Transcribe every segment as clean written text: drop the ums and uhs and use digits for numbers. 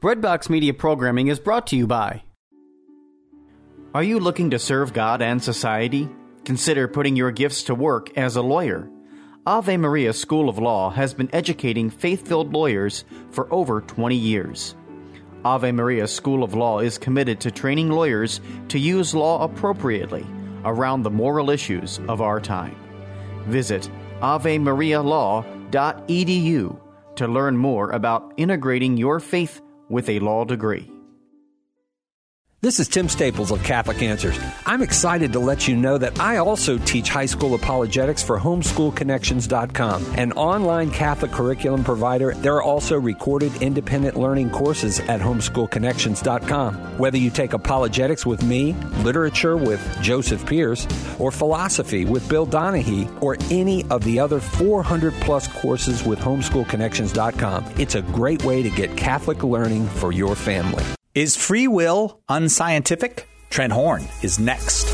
Breadbox Media Programming is brought to you by... Are you looking to serve God and society? Consider putting your gifts to work as a lawyer. Ave Maria School of Law has been educating faith-filled lawyers for over 20 years. Ave Maria School of Law is committed to training lawyers to use law appropriately around the moral issues of our time. Visit avemarialaw.edu to learn more about integrating your faith with a law degree. This is Tim Staples of Catholic Answers. I'm excited to let you know that I also teach high school apologetics for homeschoolconnections.com, an online Catholic curriculum provider. There are also recorded independent learning courses at homeschoolconnections.com. Whether you take apologetics with me, literature with Joseph Pierce, or philosophy with Bill Donahue, or any of the other 400-plus courses with homeschoolconnections.com, it's a great way to get Catholic learning for your family. Is free will unscientific? Trent Horn is next.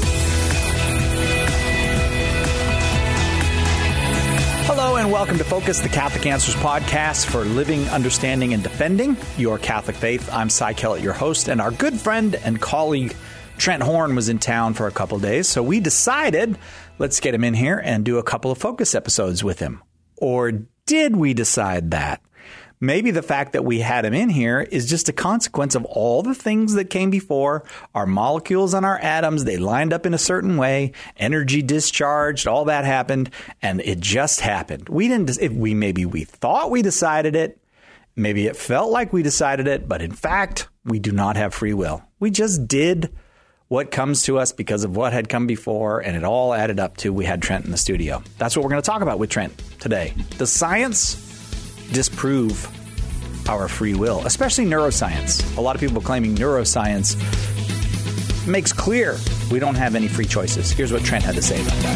Hello and welcome to Focus, the Catholic Answers podcast for living, understanding, and defending your Catholic faith. I'm Cy Kellett, your host, and our good friend and colleague Trent Horn was in town for a couple of days, so we decided let's get him in here and do a couple of Focus episodes with him. Or did we decide that? Maybe the fact that we had him in here is just a consequence of all the things that came before. Our molecules and our atoms, they lined up in a certain way. Energy discharged, all that happened, and it just happened. Maybe we thought we decided it. Maybe it felt like we decided it, but in fact, we do not have free will. We just did what comes to us because of what had come before, and it all added up to we had Trent in the studio. That's what we're going to talk about with Trent today. Does science disprove our free will, especially neuroscience? A lot of people claiming neuroscience makes clear we don't have any free choices. Here's what Trent had to say about that.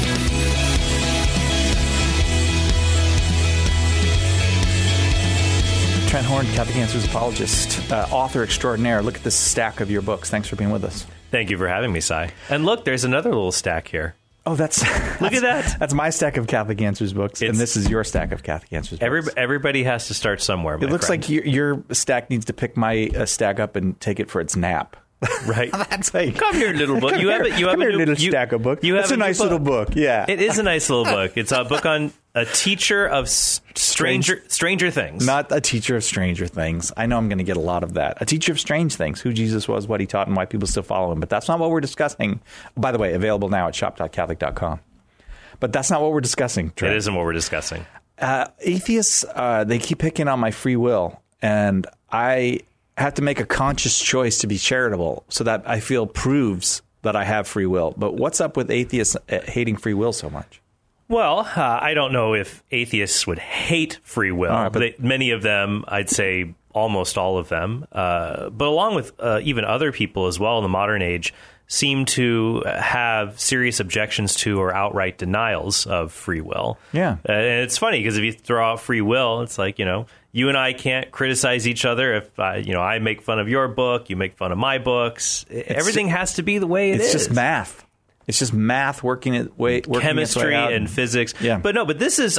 Trent Horn, Catholic Answers apologist, author extraordinaire. Look at this stack of your books. Thanks for being with us. Thank you for having me, Cy. And look, there's another little stack here. Oh, look at that. That's my stack of Catholic Answers books, and this is your stack of Catholic Answers books. Everybody has to start somewhere, my It looks friend. like your stack needs to pick my stack up and take it for its nap. Right. That's like, come here, little book. You have a little stack of book. It's a nice little book. Yeah, it is a nice little book. It's a book on a teacher of Stranger Things. Not a teacher of Stranger Things. I know I'm going to get a lot of that. A teacher of strange things, who Jesus was, what he taught, and why people still follow him. But that's not what we're discussing. By the way, available now at shop.catholic.com. But that's not what we're discussing, Trent. It isn't what we're discussing. Atheists, they keep picking on my free will, and I have to make a conscious choice to be charitable so that I feel proves that I have free will. But what's up with atheists hating free will so much? Well, I don't know if atheists would hate free will. Right, but many of them, I'd say almost all of them, but along with even other people as well in the modern age, seem to have serious objections to or outright denials of free will. Yeah. And it's funny because if you throw out free will, it's like, you and I can't criticize each other. If I make fun of your book, you make fun of my books. Everything has to be the way it is. It's just math. It's just math working chemistry its way out. and physics. Yeah. But this is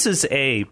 a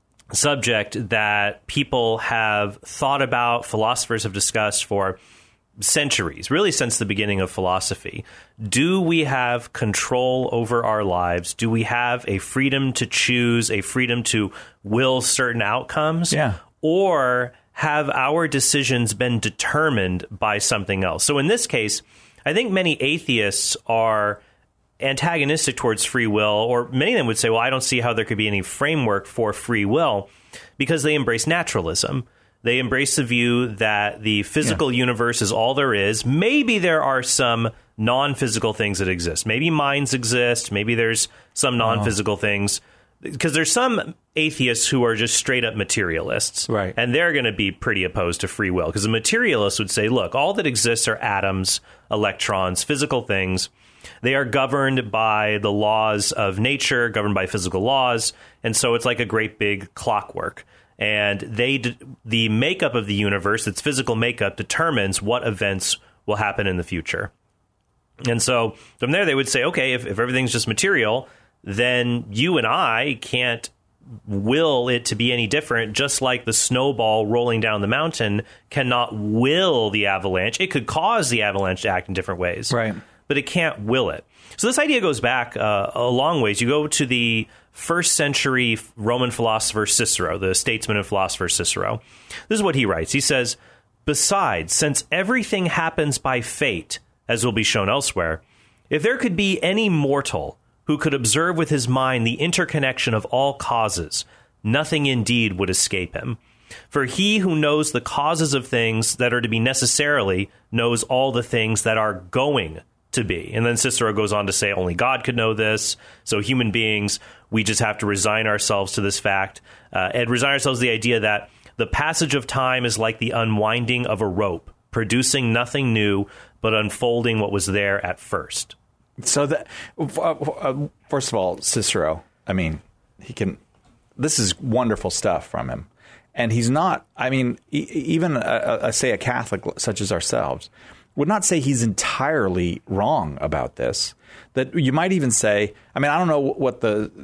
subject that people have thought about, philosophers have discussed for centuries, really since the beginning of philosophy. Do we have control over our lives? Do we have a freedom to choose, a freedom to will certain outcomes? Yeah. Or have our decisions been determined by something else? So in this case, I think many atheists are antagonistic towards free will, or many of them would say, well, I don't see how there could be any framework for free will, because they embrace naturalism. They embrace the view that the physical universe is all there is. Maybe there are some non-physical things that exist. Maybe minds exist. Maybe there's some non-physical things. Because there's some atheists who are just straight up materialists. Right. And they're going to be pretty opposed to free will. Because a materialist would say, look, all that exists are atoms, electrons, physical things. They are governed by the laws of nature, governed by physical laws. And so it's like a great big clockwork. And the makeup of the universe, its physical makeup, determines what events will happen in the future. And so from there, they would say, okay, if everything's just material, then you and I can't will it to be any different, just like the snowball rolling down the mountain cannot will the avalanche. It could cause the avalanche to act in different ways, right? But it can't will it. So this idea goes back a long ways. You go to the first century Roman philosopher Cicero, the statesman and philosopher Cicero. This is what he writes. He says, "Besides, since everything happens by fate, as will be shown elsewhere, if there could be any mortal who could observe with his mind the interconnection of all causes, nothing indeed would escape him. For he who knows the causes of things that are to be necessarily knows all the things that are going to be." And then Cicero goes on to say only God could know this. So human beings, we just have to resign ourselves to this fact and resign ourselves to the idea that the passage of time is like the unwinding of a rope, producing nothing new, but unfolding what was there at first. So that, first of all, Cicero, I mean, this is wonderful stuff from him. And he's not, I mean, even say a Catholic such as ourselves would not say he's entirely wrong about this. That you might even say, I mean, I don't know what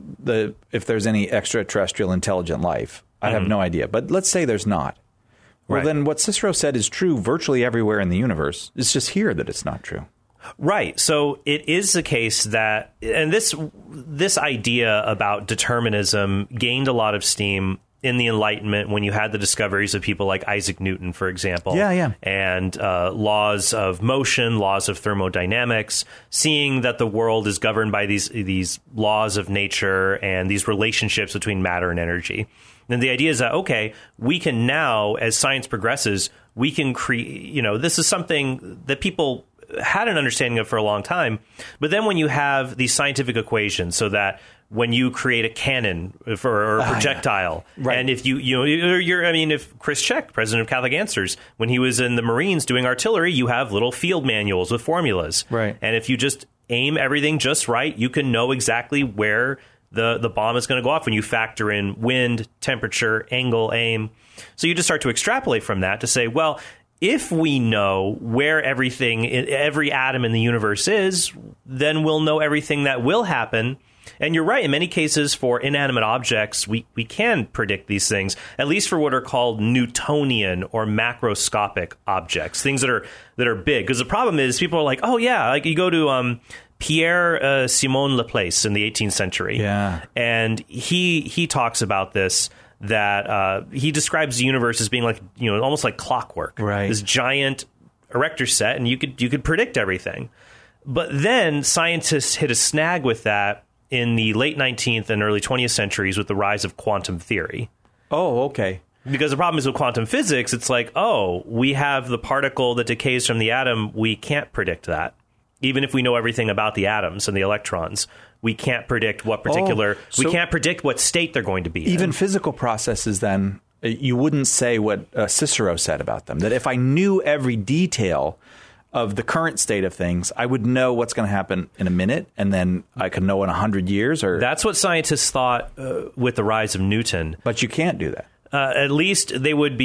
if there's any extraterrestrial intelligent life. I have no idea. But let's say there's not. Well, then what Cicero said is true virtually everywhere in the universe. It's just here that it's not true. Right. So it is the case that, and this idea about determinism gained a lot of steam in the Enlightenment when you had the discoveries of people like Isaac Newton, for example. And laws of motion, laws of thermodynamics, seeing that the world is governed by these laws of nature and these relationships between matter and energy. And the idea is that, okay, we can now, as science progresses, we can create, this is something that people had an understanding of for a long time. But then when you have these scientific equations, so that when you create a cannon or a projectile, and if if Chris Check, president of Catholic Answers, when he was in the Marines doing artillery, you have little field manuals with formulas. Right. And if you just aim everything just right, you can know exactly where the bomb is going to go off when you factor in wind, temperature, angle, aim. So you just start to extrapolate from that to say, well, if we know where every atom in the universe is, then we'll know everything that will happen. And you're right. In many cases, for inanimate objects, we can predict these things, at least for what are called Newtonian or macroscopic objects, things that are big. Because the problem is people are like, oh, yeah, like you go to Pierre Simon Laplace in the 18th century. And he talks about this, that he describes the universe as being like, almost like clockwork. Right. This giant Erector set, and you could predict everything. But then scientists hit a snag with that in the late 19th and early 20th centuries with the rise of quantum theory. Oh, okay. Because the problem is with quantum physics, it's like, oh, we have the particle that decays from the atom. We can't predict that. Even if we know everything about the atoms and the electrons, we can't predict what particular, we can't predict what state they're going to be in. Even physical processes, then, you wouldn't say what Cicero said about them, that if I knew every detail of the current state of things, I would know what's going to happen in a minute, and then I could know in 100 years. Or that's what scientists thought with the rise of Newton. But you can't do that. At least they would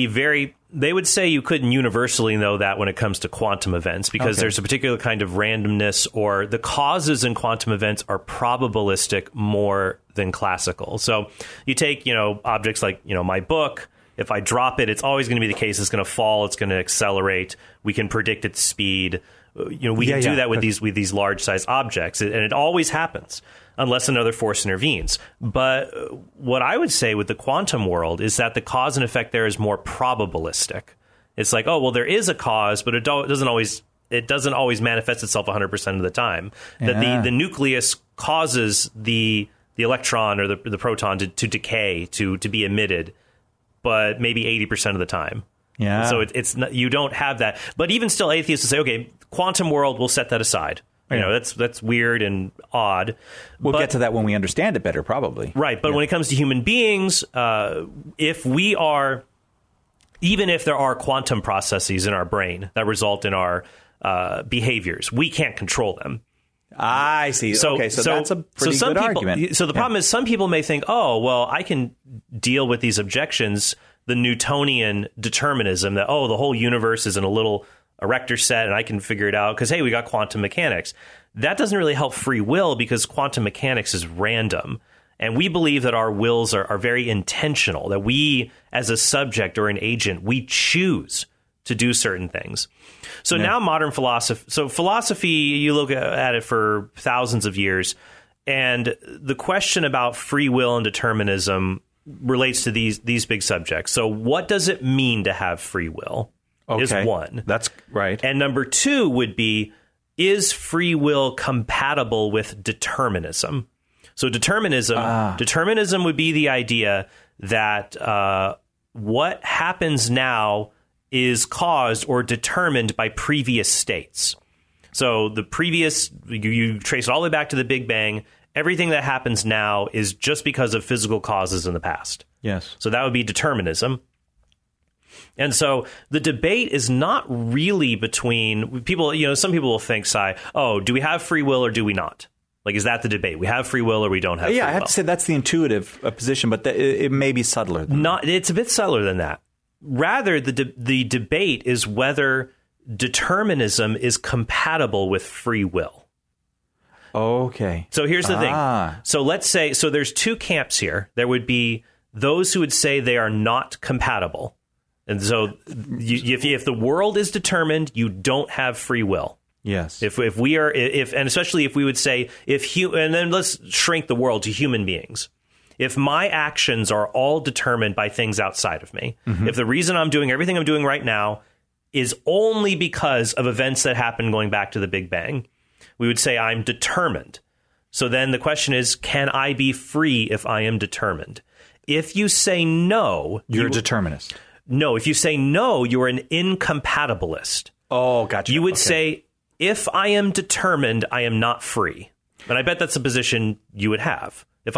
say you couldn't universally know that when it comes to quantum events, because there's a particular kind of randomness, or the causes in quantum events are probabilistic more than classical. So you take, objects like, my book. If I drop it, it's always going to be the case. It's going to fall. It's going to accelerate. We can predict its speed. We can do that with these large size objects, and it always happens unless another force intervenes. But what I would say with the quantum world is that the cause and effect there is more probabilistic. It's like, oh, well, there is a cause, but it doesn't always manifest itself 100% of the time. That the nucleus causes the electron or the proton to decay, to be emitted, but maybe 80% of the time. Yeah. So it's not, you don't have that. But even still, atheists will say, okay, quantum world, we'll set that aside. That's weird and odd. We'll get to that when we understand it better, probably. Right. But when it comes to human beings, even if there are quantum processes in our brain that result in our behaviors, we can't control them. I see. So that's a pretty good argument. So the problem is some people may think, oh, well, I can deal with these objections, the Newtonian determinism that, oh, the whole universe is in a little Erector set and I can figure it out because, hey, we got quantum mechanics. That doesn't really help free will because quantum mechanics is random. And we believe that our wills are very intentional, that we, as a subject or an agent, we choose to do certain things. So now modern philosophy, you look at it for thousands of years, and the question about free will and determinism relates to these big subjects. So what does it mean to have free will is one. That's right. And number two would be, is free will compatible with determinism? So determinism would be the idea that what happens now is caused or determined by previous states. So the previous, you trace it all the way back to the Big Bang. Everything that happens now is just because of physical causes in the past. Yes. So that would be determinism. And so the debate is not really between people. Some people will think, do we have free will or do we not? Like, is that the debate? We have free will or we don't have free will? Yeah, I have to say that's the intuitive position, but it may be subtler than that. It's a bit subtler than that. Rather, the debate is whether determinism is compatible with free will. Okay. So here's the thing. So let's say, there's two camps here. There would be those who would say they are not compatible. And so if the world is determined, you don't have free will. Yes. And especially if we would say, and then let's shrink the world to human beings. If my actions are all determined by things outside of me, if the reason I'm doing everything I'm doing right now is only because of events that happened going back to the Big Bang, we would say I'm determined. So then the question is, can I be free if I am determined? If you say no, you're a determinist. No, if you say no, you're an incompatibilist. Oh, gotcha. You would say, if I am determined, I am not free. And I bet that's a position you would have. If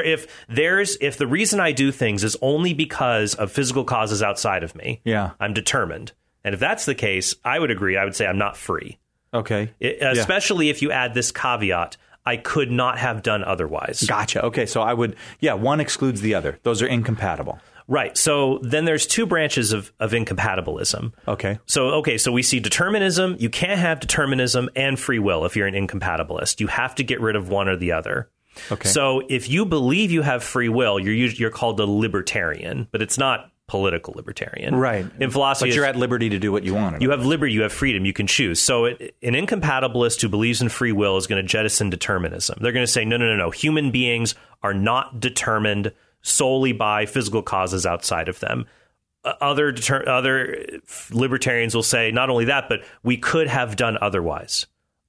the reason I do things is only because of physical causes outside of me, I'm determined. And if that's the case, I would agree. I would say I'm not free. Okay. Especially if you add this caveat, I could not have done otherwise. Gotcha. Okay. So I would, one excludes the other. Those are incompatible. Right. So then there's two branches of incompatibilism. Okay. So we see determinism. You can't have determinism and free will if you're an incompatibilist. You have to get rid of one or the other. Okay. So if you believe you have free will, you're called a libertarian, but it's not political libertarian. Right. In philosophy, but you're at liberty to do what you want. You have liberty, you have freedom, you can choose. So an incompatibilist who believes in free will is going to jettison determinism. They're going to say, no. Human beings are not determined solely by physical causes outside of them. Other libertarians will say not only that, but we could have done otherwise.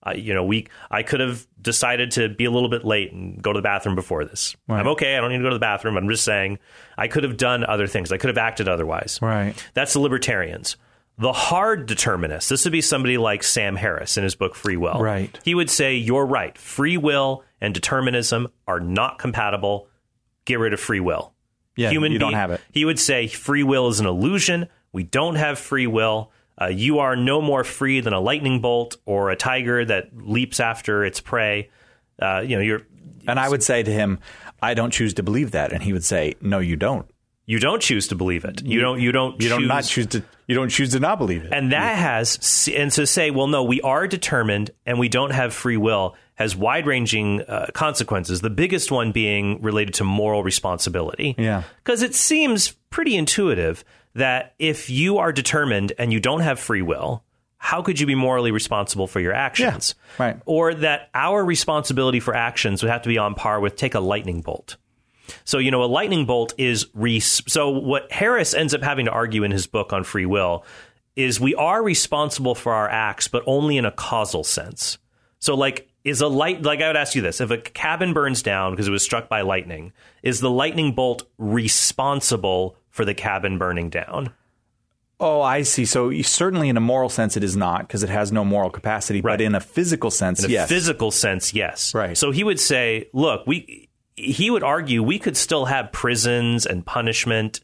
I could have decided to be a little bit late and go to the bathroom before this. Right. I'm okay. I don't need to go to the bathroom. I'm just saying I could have done other things. I could have acted otherwise. Right. That's the libertarians. The hard determinists, this would be somebody like Sam Harris in his book Free Will. Right. He would say, you're right. Free will and determinism are not compatible. Get rid of free will. Yeah, you don't have it. He would say free will is an illusion. We don't have free will. You are no more free than a lightning bolt or a tiger that leaps after its prey. And I would say to him, I don't choose to believe that. And he would say, no, you don't. You don't choose to believe it. You don't choose to not believe it. And that and to say, well, no, we are determined and we don't have free will has wide-ranging consequences. The biggest one being related to moral responsibility. Yeah. Because it seems pretty intuitive that if you are determined and you don't have free will, how could you be morally responsible for your actions? Yeah, right. Or that our responsibility for actions would have to be on par with take a lightning bolt. So, a lightning bolt is so what Harris ends up having to argue in his book on free will is we are responsible for our acts, but only in a causal sense. So I would ask you this, if a cabin burns down because it was struck by lightning, is the lightning bolt responsible for the cabin burning down? Oh, I see. So certainly in a moral sense, it is not because it has no moral capacity, right. But in a physical sense, yes. In a physical sense, yes. Right. So he would say, look, he would argue we could still have prisons and punishment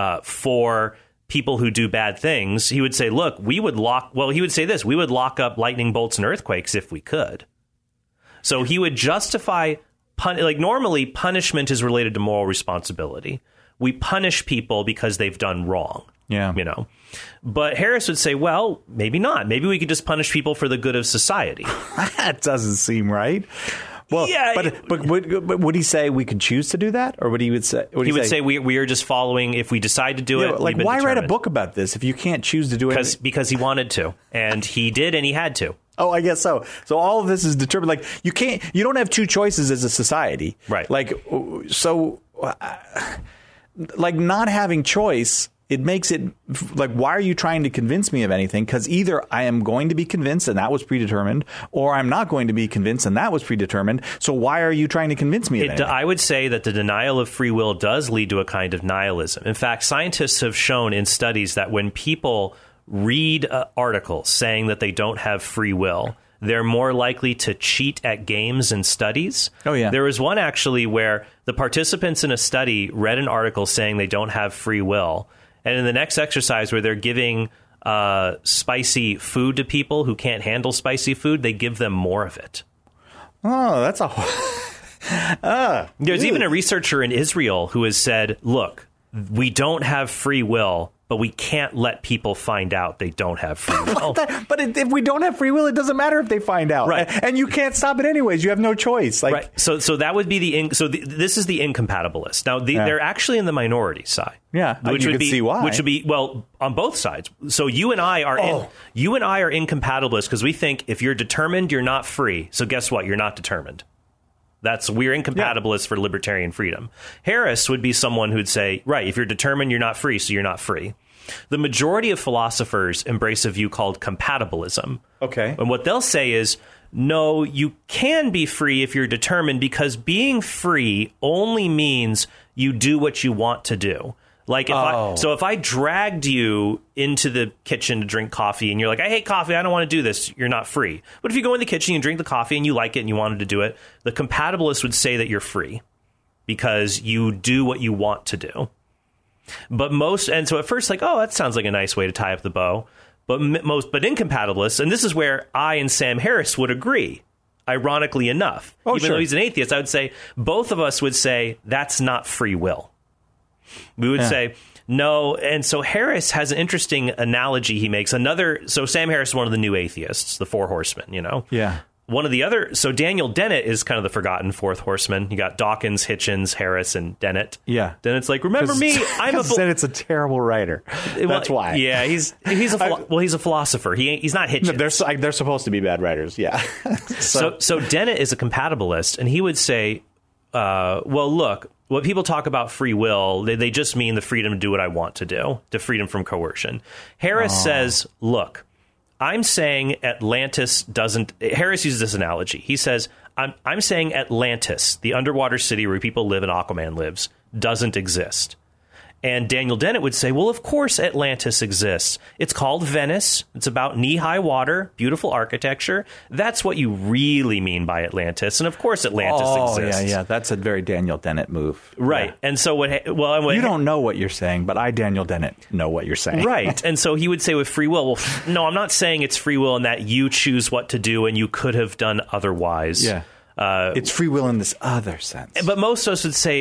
for people who do bad things. He would say, look, he would say this, we would lock up lightning bolts and earthquakes if we could. So he would justify, normally punishment is related to moral responsibility. We punish people because they've done wrong. Yeah. But Harris would say, well, maybe not. Maybe we could just punish people for the good of society. That doesn't seem right. Well, Yeah. but would he say we could choose to do that, or would he would say He would say we are just following. If we decide to do it, like, we've been why write a determined. book about this if you can't choose to do it? Because he wanted to, and he did, and he had to. Oh, I guess so. So all of this is determined. Like you don't have two choices as a society, right? Like so, like not having choice. It makes it like, why are you trying to convince me of anything? Because either I am going to be convinced and that was predetermined, or I'm not going to be convinced and that was predetermined. So why are you trying to convince me of anything? I would say that the denial of free will does lead to a kind of nihilism. In fact, scientists have shown in studies that when people read articles saying that they don't have free will, they're more likely to cheat at games and studies. Oh, yeah. There was one actually where the participants in a study read an article saying they don't have free will. And in the next exercise where they're giving spicy food to people who can't handle spicy food, they give them more of it. Oh, that's There's even a researcher in Israel who has said, look, we don't have free will, but we can't let people find out they don't have free will. But if we don't have free will, it doesn't matter if they find out. Right. And you can't stop it anyways. You have no choice. Like, right. So that would be this is the incompatibilist. Now, they're actually in the minority side. Yeah. Which you would can be, see why. Which would be, well, on both sides. So you and I are incompatibilists because we think if you're determined, you're not free. So guess what? You're not determined. We're incompatibilists for libertarian freedom. Harris would be someone who'd say, right, if you're determined, you're not free, so you're not free. The majority of philosophers embrace a view called compatibilism. Okay. And what they'll say is, no, you can be free if you're determined, because being free only means you do what you want to do. Like if I dragged you into the kitchen to drink coffee and you're like, I hate coffee, I don't want to do this, you're not free. But if you go in the kitchen and drink the coffee and you like it and you wanted to do it, the compatibilist would say that you're free because you do what you want to do. And so at first, like, oh, that sounds like a nice way to tie up the bow. But incompatibilists, and this is where I and Sam Harris would agree, ironically enough. Even though he's an atheist, I would say both of us would say that's not free will. We would say no. And so Harris has an interesting analogy he makes. So Sam Harris is one of the new atheists, the Four Horsemen, Yeah. One of the other, so Daniel Dennett is kind of the forgotten fourth horseman. You got Dawkins, Hitchens, Harris, and Dennett. Yeah. Dennett's like, remember me? Dennett's a terrible writer. That's why. Yeah, he's a philosopher. He's not Hitchens. No, they're supposed to be bad writers. Yeah. So Dennett is a compatibilist, and he would say, well, look, when people talk about free will, they just mean the freedom to do what I want to do, the freedom from coercion. Harris says, look, I'm saying Atlantis doesn't... Harris uses this analogy. He says, I'm saying Atlantis, the underwater city where people live and Aquaman lives, doesn't exist. And Daniel Dennett would say, well, of course Atlantis exists. It's called Venice. It's about knee-high water, beautiful architecture. That's what you really mean by Atlantis. And of course Atlantis exists. Yeah. That's a very Daniel Dennett move. Right. Yeah. And so you don't know what you're saying, but I, Daniel Dennett, know what you're saying. Right. And so he would say with free will, well, no, I'm not saying it's free will in that you choose what to do and you could have done otherwise. Yeah. It's free will in this other sense. But most of us would say,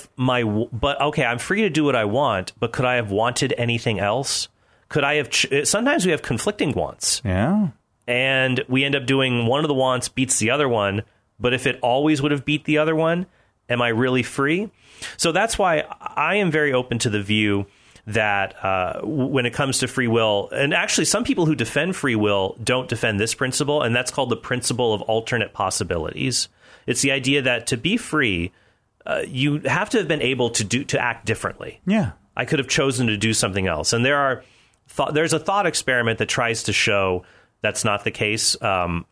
okay, I'm free to do what I want, but could I have wanted anything else? Could I have... Sometimes we have conflicting wants. Yeah. And we end up doing one of the wants beats the other one, but if it always would have beat the other one, am I really free? So that's why I am very open to the view that when it comes to free will, and actually some people who defend free will don't defend this principle, and that's called the principle of alternate possibilities. It's the idea that to be free, you have to have been able to act differently. Yeah. I could have chosen to do something else. And there's a thought experiment that tries to show that's not the case by,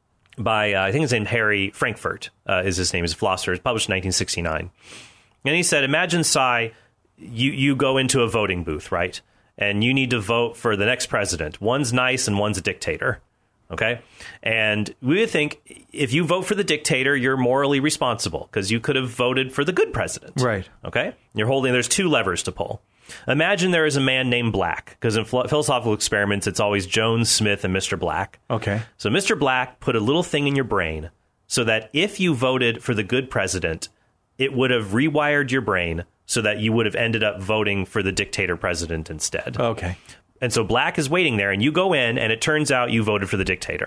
I think his name Harry Frankfurt is his name. He's a philosopher. It's published in 1969. And he said, imagine, Cy, you go into a voting booth, right? And you need to vote for the next president. One's nice and one's a dictator. Okay. And we would think if you vote for the dictator, you're morally responsible because you could have voted for the good president. Right. Okay. There's two levers to pull. Imagine there is a man named Black, because in philosophical experiments, it's always Jones, Smith, and Mr. Black. Okay. So Mr. Black put a little thing in your brain so that if you voted for the good president, it would have rewired your brain so that you would have ended up voting for the dictator president instead. Okay. And so Black is waiting there, and you go in, and it turns out you voted for the dictator.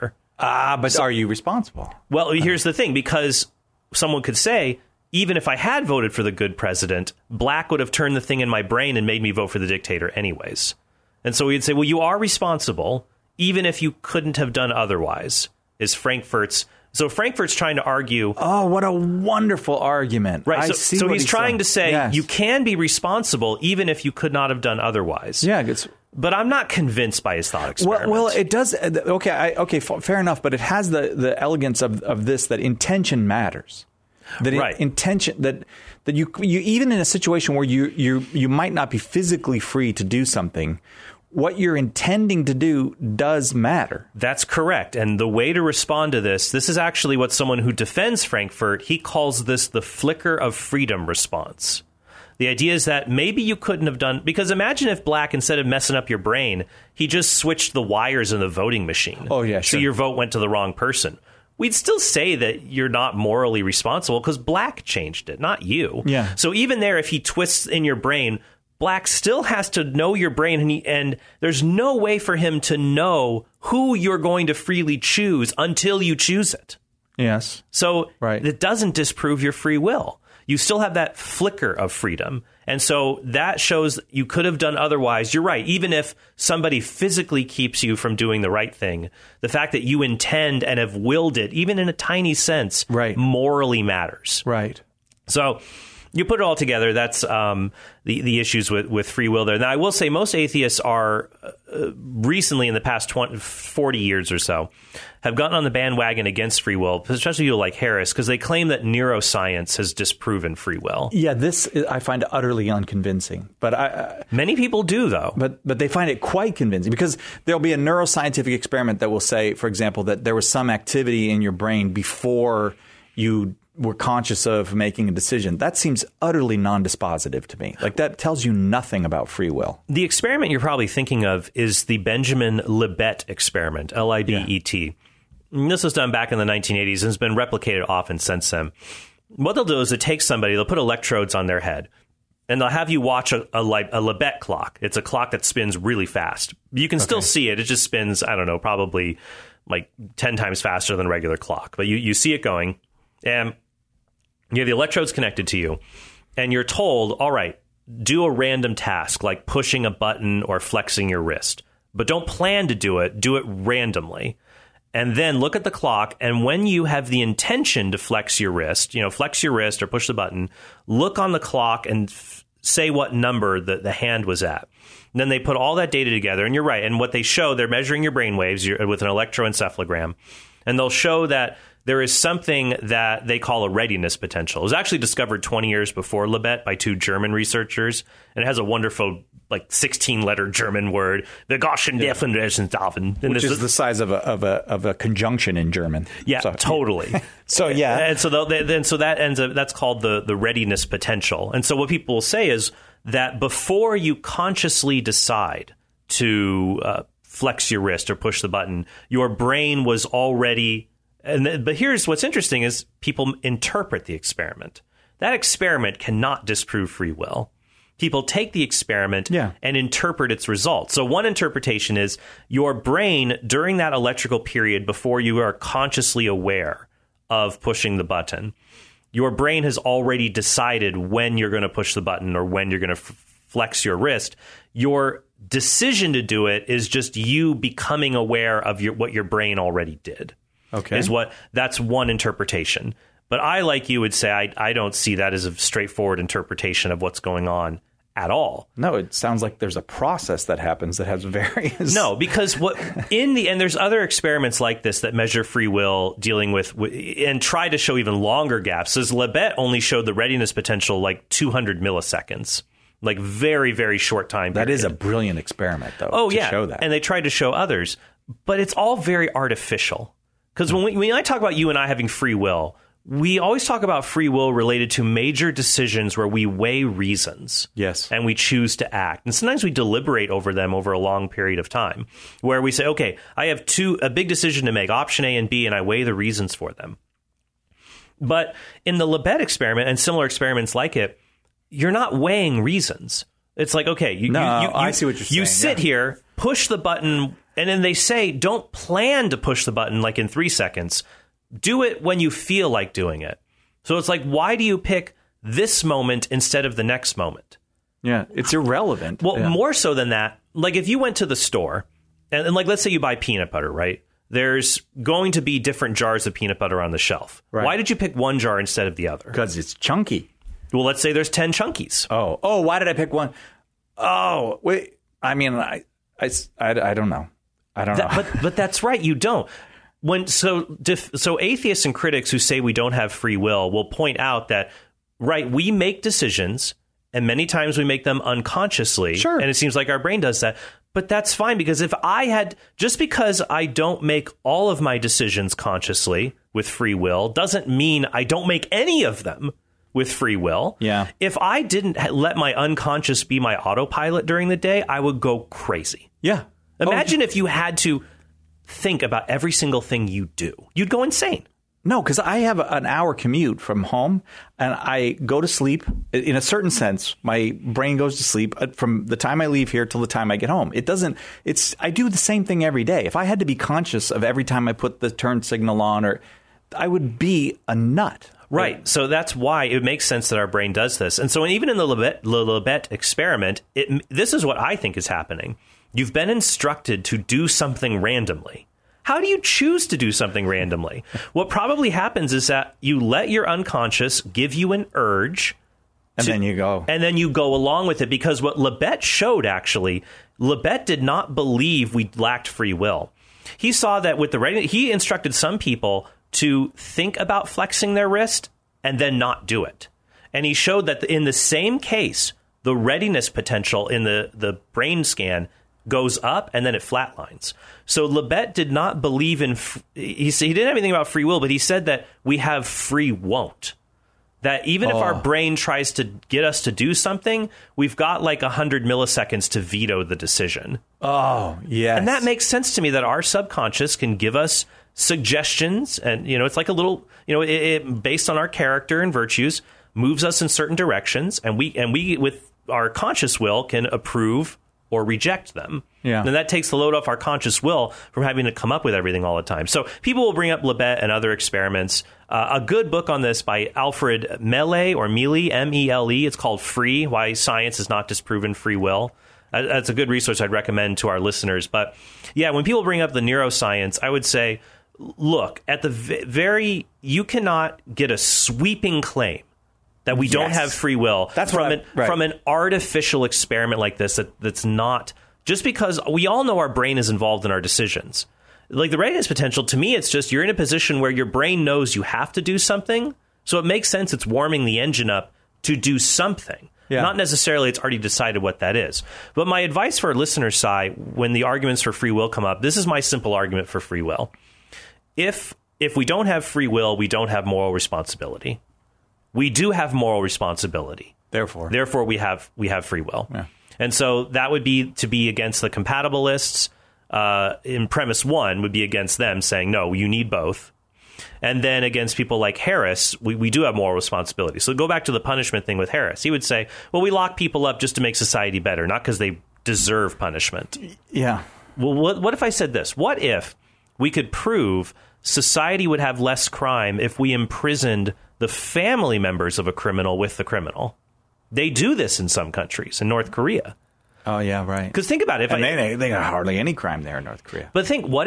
But are you responsible? Well, here's the thing, because someone could say, even if I had voted for the good president, black would have turned the thing in my brain and made me vote for the dictator anyways. And so we'd say, well, you are responsible, even if you couldn't have done otherwise, is Frankfurt's. So Frankfurt's trying to argue. Oh, what a wonderful argument. Right. So he's trying to say, yes, you can be responsible even if you could not have done otherwise. Yeah. It's, but I'm not convinced by his thought experiment. Well, it does. Okay, fair enough. But it has the elegance of this, that intention matters. That right. Intention that you even in a situation where you might not be physically free to do something, what you're intending to do does matter. That's correct. And the way to respond to this is actually what someone who defends Frankfurt, he calls this the flicker of freedom response. The idea is that maybe you couldn't have done, because imagine if Black, instead of messing up your brain, he just switched the wires in the voting machine. Oh, yeah, sure. So your vote went to the wrong person. We'd still say that you're not morally responsible because Black changed it, not you. Yeah. So even there, if he twists in your brain, Black still has to know your brain, and there's no way for him to know who you're going to freely choose until you choose it. Yes. So right. It doesn't disprove your free will. You still have that flicker of freedom. And so that shows you could have done otherwise. You're right. Even if somebody physically keeps you from doing the right thing, the fact that you intend and have willed it, even in a tiny sense, right, morally matters. Right. So you put it all together. That's the issues with free will there. Now, I will say most atheists are recently, in the past 40 years or so, have gotten on the bandwagon against free will, especially people like Harris, because they claim that neuroscience has disproven free will. Yeah, this I find utterly unconvincing. But many people do, though. But they find it quite convincing, because there'll be a neuroscientific experiment that will say, for example, that there was some activity in your brain before you were conscious of making a decision. That seems utterly non-dispositive to me. Like, that tells you nothing about free will. The experiment you're probably thinking of is the Benjamin Libet experiment, Libet. Yeah. This was done back in the 1980s and has been replicated often since then. What they'll do is they'll put electrodes on their head, and they'll have you watch a Libet clock. It's a clock that spins really fast. You can still see it. It just spins, I don't know, probably like 10 times faster than a regular clock. But you see it going, and you have the electrodes connected to you, and you're told, all right, do a random task like pushing a button or flexing your wrist. But don't plan to do it randomly. And then look at the clock, and when you have the intention to flex your wrist or push the button, look on the clock and say what number the hand was at. And then they put all that data together, and you're right. And what they show, they're measuring your brain waves with an electroencephalogram, and they'll show that there is something that they call a readiness potential. It was actually discovered 20 years before Libet by 2 German researchers, and it has a wonderful 16-letter German word, the Gaussian Differentialgleichung, which is the size of a conjunction in German. Yeah, so, totally. So yeah, and so that ends up, that's called the readiness potential. And so what people will say is that before you consciously decide to flex your wrist or push the button, your brain was already. But here's what's interesting is people interpret the experiment. That experiment cannot disprove free will. People take the experiment and interpret its results. So one interpretation is your brain, during that electrical period before you are consciously aware of pushing the button, your brain has already decided when you're going to push the button or when you're going to flex your wrist. Your decision to do it is just you becoming aware of what your brain already did. Okay. That's one interpretation. But I, like you, would say I don't see that as a straightforward interpretation of what's going on at all. No, it sounds like there's a process that happens that has various. No, because in the end, there's other experiments like this that measure free will, dealing with and try to show even longer gaps. As Libet only showed the readiness potential like 200 milliseconds. Like very, very short time period. That is a brilliant experiment, though. Oh, to yeah. show that. And they tried to show others. But it's all very artificial. Because when I talk about you and I having free will, we always talk about free will related to major decisions where we weigh reasons. Yes. And we choose to act. And sometimes we deliberate over them over a long period of time, where we say, okay, I have a big decision to make, option A and B, and I weigh the reasons for them. But in the Libet experiment and similar experiments like it, you're not weighing reasons. It's like, okay, I see what you're saying. You sit here, push the button And then they say, don't plan to push the button like in 3 seconds. Do it when you feel like doing it. So it's like, why do you pick this moment instead of the next moment? Yeah, it's irrelevant. Well, more so than that, like if you went to the store and like, let's say you buy peanut butter, right? There's going to be different jars of peanut butter on the shelf. Right. Why did you pick one jar instead of the other? Because it's chunky. Well, let's say there's 10 chunkies. Oh, why did I pick one? Oh, wait. I mean, I don't know. I don't know. But that's right. You don't. So atheists and critics who say we don't have free will point out that, right, we make decisions and many times we make them unconsciously. Sure. And it seems like our brain does that. But that's fine, because just because I don't make all of my decisions consciously with free will doesn't mean I don't make any of them with free will. Yeah. If I didn't let my unconscious be my autopilot during the day, I would go crazy. Yeah. Imagine if you had to think about every single thing you do. You'd go insane. No, because I have an hour commute from home and I go to sleep. In a certain sense, my brain goes to sleep from the time I leave here till the time I get home. I do the same thing every day. If I had to be conscious of every time I put the turn signal on, I would be a nut. Right. So that's why it makes sense that our brain does this. And so even in the Libet experiment, this is what I think is happening. You've been instructed to do something randomly. How do you choose to do something randomly? What probably happens is that you let your unconscious give you an urge. And then you go. And then you go along with it, because what Libet showed, actually, Libet did not believe we lacked free will. He saw that with he instructed some people to think about flexing their wrist and then not do it. And he showed that in the same case, the readiness potential in the brain scan goes up and then it flatlines. So Libet did not believe in, he didn't have anything about free will, but he said that we have free won't. That even if our brain tries to get us to do something, we've got like 100 milliseconds to veto the decision. Oh, yes. And that makes sense to me, that our subconscious can give us suggestions. And, it's like a little, it based on our character and virtues, moves us in certain directions. And we with our conscious will can approve or reject them. Yeah. And that takes the load off our conscious will from having to come up with everything all the time. So people will bring up Libet and other experiments. A good book on this by Alfred Mele, or Mealy, M-E-L-E. It's called Free, Why Science Has Not Disproven Free Will. That's a good resource I'd recommend to our listeners. But yeah, when people bring up the neuroscience, I would say, look, at the you cannot get a sweeping claim that we don't have free will from an artificial experiment like this that's not, just because we all know our brain is involved in our decisions. Like the readiness potential, to me, it's just you're in a position where your brain knows you have to do something. So it makes sense it's warming the engine up to do something. Yeah. Not necessarily it's already decided what that is. But my advice for our listeners' side, when the arguments for free will come up, this is my simple argument for free will. If we don't have free will, we don't have moral responsibility. We do have moral responsibility. Therefore we have free will. Yeah. And so that would be to be against the compatibilists. In premise one would be against them, saying, no, you need both. And then against people like Harris, we do have moral responsibility. So go back to the punishment thing with Harris. He would say, well, we lock people up just to make society better, not because they deserve punishment. Yeah. Well, what if I said this? What if we could prove society would have less crime if we imprisoned the family members of a criminal with the criminal? They do this in some countries, in North Korea. Oh, yeah, right. Because think about it. They got hardly any crime there in North Korea. But think, the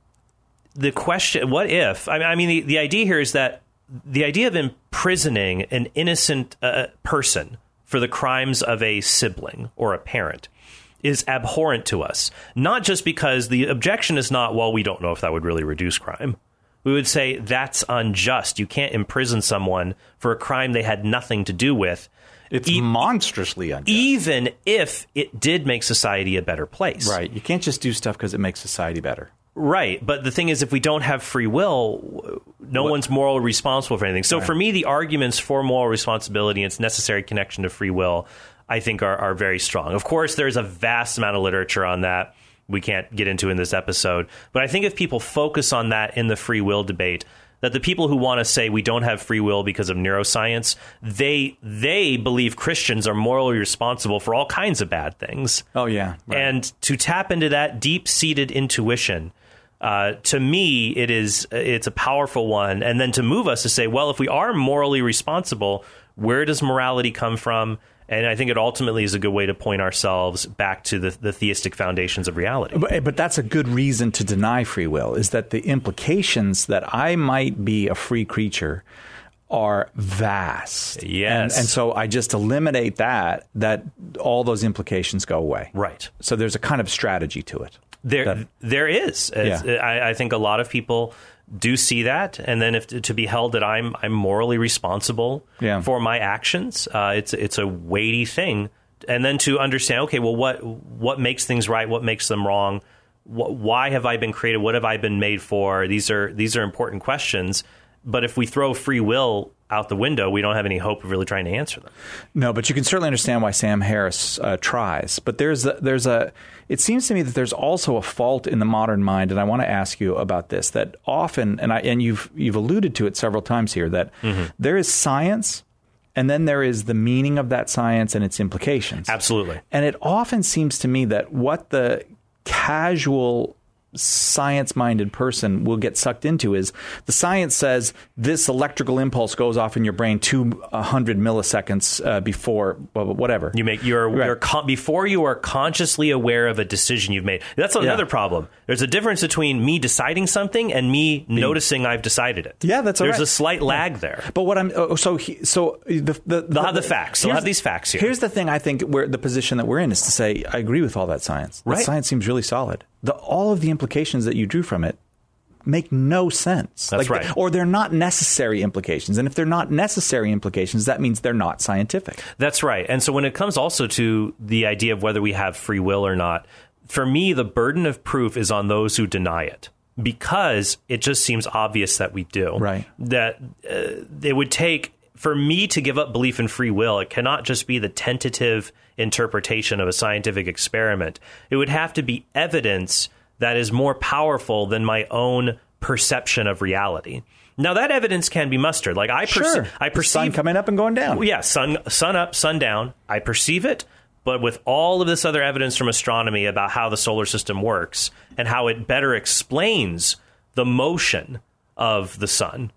idea here is that the idea of imprisoning an innocent person for the crimes of a sibling or a parent is abhorrent to us. Not just because the objection is not, well, we don't know if that would really reduce crime. We would say that's unjust. You can't imprison someone for a crime they had nothing to do with. It's monstrously unjust. Even if it did make society a better place. Right. You can't just do stuff because it makes society better. Right. But the thing is, if we don't have free will, one's morally responsible for anything. So for me, the arguments for moral responsibility and its necessary connection to free will, I think are very strong. Of course, there's a vast amount of literature on that we can't get into in this episode. But I think if people focus on that in the free will debate, that the people who want to say we don't have free will because of neuroscience, they believe Christians are morally responsible for all kinds of bad things. Oh, yeah. Right. And to tap into that deep-seated intuition, to me, it's a powerful one. And then to move us to say, well, if we are morally responsible, where does morality come from? And I think it ultimately is a good way to point ourselves back to the theistic foundations of reality. But that's a good reason to deny free will, is that the implications that I might be a free creature are vast. Yes. And so I just eliminate that all those implications go away. Right. So there's a kind of strategy to it. There is. Yeah. I think a lot of people do see that, and then if to be held that I'm morally responsible for my actions, it's a weighty thing. And then to understand, okay, well, what makes things right? What makes them wrong? Why have I been created? What have I been made for? These are important questions. But if we throw free will out the window, we don't have any hope of really trying to answer them. No, but you can certainly understand why Sam Harris tries. But it seems to me that there's also a fault in the modern mind, and I want to ask you about this. That often, and you've alluded to it several times here, that there is science, and then there is the meaning of that science and its implications. Absolutely. And it often seems to me that what the casual science-minded person will get sucked into is the science says this electrical impulse goes off in your brain 200 milliseconds before whatever. Before you are consciously aware of a decision you've made. That's another problem. There's a difference between me deciding something and me noticing I've decided it. Yeah, that's There's a slight lag there. But what I'm they'll have the facts. They'll have these facts here. Here's the thing. I think the position that we're in is to say I agree with all that science. Right. That science seems really solid. All of the implications that you drew from it make no sense. That's right. Or they're not necessary implications. And if they're not necessary implications, that means they're not scientific. That's right. And so when it comes also to the idea of whether we have free will or not, for me, the burden of proof is on those who deny it, because it just seems obvious that we do. Right. That it would take, for me to give up belief in free will, it cannot just be the tentative interpretation of a scientific experiment. It would have to be evidence that is more powerful than my own perception of reality. Now, that evidence can be mustered. Like I perceive the sun coming up and going down. Well, yeah, sun up, sun down. I perceive it, but with all of this other evidence from astronomy about how the solar system works and how it better explains the motion of the sun,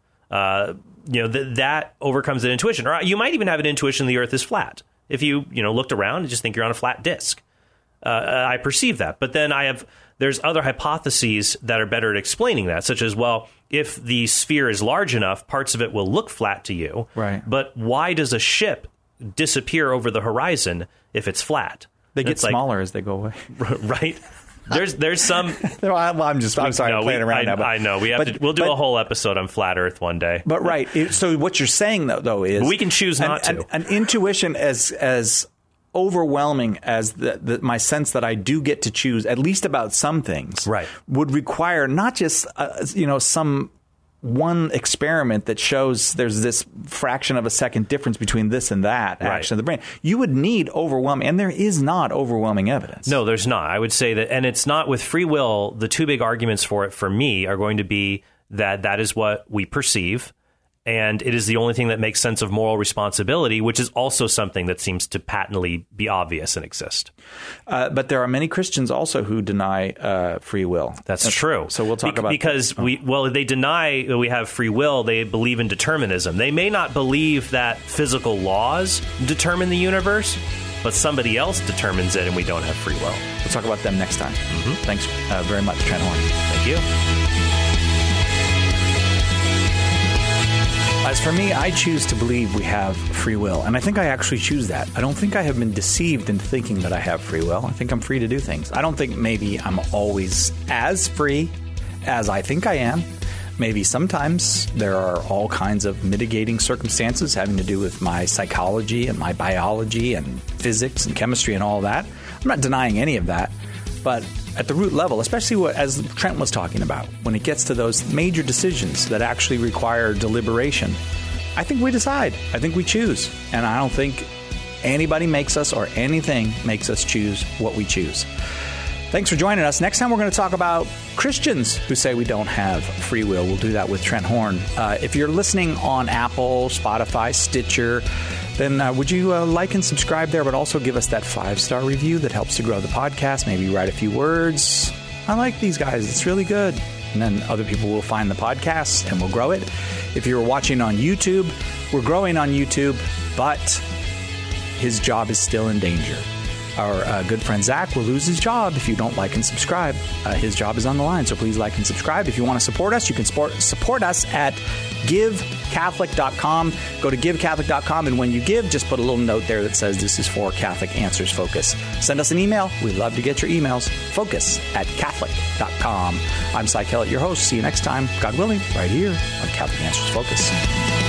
that overcomes an intuition. Or you might even have an intuition the Earth is flat. If you looked around and just think you're on a flat disk. I perceive that. But then there's other hypotheses that are better at explaining that, such as, well, if the sphere is large enough, parts of it will look flat to you. Right. But why does a ship disappear over the horizon if it's flat? They get smaller as they go away. Right. There's some. I'm sorry, I'm playing around now. But, I know we'll do a whole episode on flat Earth one day. But right. So what you're saying though is we can choose not to. An intuition as overwhelming as my sense that I do get to choose at least about some things. Right. Would require not just some one experiment that shows there's this fraction of a second difference between this and that action of the brain. You would need overwhelming, and there is not overwhelming evidence. No, there's not. I would say that, and it's not with free will. The two big arguments for it, for me, are going to be that is what we perceive, and it is the only thing that makes sense of moral responsibility, which is also something that seems to patently be obvious and exist. But there are many Christians also who deny free will. That's true. So we'll talk about because they deny that we have free will. They believe in determinism. They may not believe that physical laws determine the universe, but somebody else determines it, and we don't have free will. We'll talk about them next time. Mm-hmm. Thanks very much, Trent Horn. Thank you. As for me, I choose to believe we have free will, and I think I actually choose that. I don't think I have been deceived into thinking that I have free will. I think I'm free to do things. I don't think maybe I'm always as free as I think I am. Maybe sometimes there are all kinds of mitigating circumstances having to do with my psychology and my biology and physics and chemistry and all that. I'm not denying any of that, but at the root level, especially as Trent was talking about, when it gets to those major decisions that actually require deliberation, I think we decide. I think we choose. And I don't think anybody makes us or anything makes us choose what we choose. Thanks for joining us. Next time, we're going to talk about Christians who say we don't have free will. We'll do that with Trent Horn. If you're listening on Apple, Spotify, Stitcher, then would you like and subscribe there, but also give us that 5-star review that helps to grow the podcast. Maybe write a few words. I like these guys. It's really good. And then other people will find the podcast and we'll grow it. If you're watching on YouTube, we're growing on YouTube, but his job is still in danger. Our good friend Zach will lose his job if you don't like and subscribe. His job is on the line, so please like and subscribe. If you want to support us, you can support us at givecatholic.com. Go to givecatholic.com, and when you give, just put a little note there that says this is for Catholic Answers Focus. Send us an email. We'd love to get your emails. Focus@catholic.com. I'm Cy Kellett, your host. See you next time, God willing, right here on Catholic Answers Focus.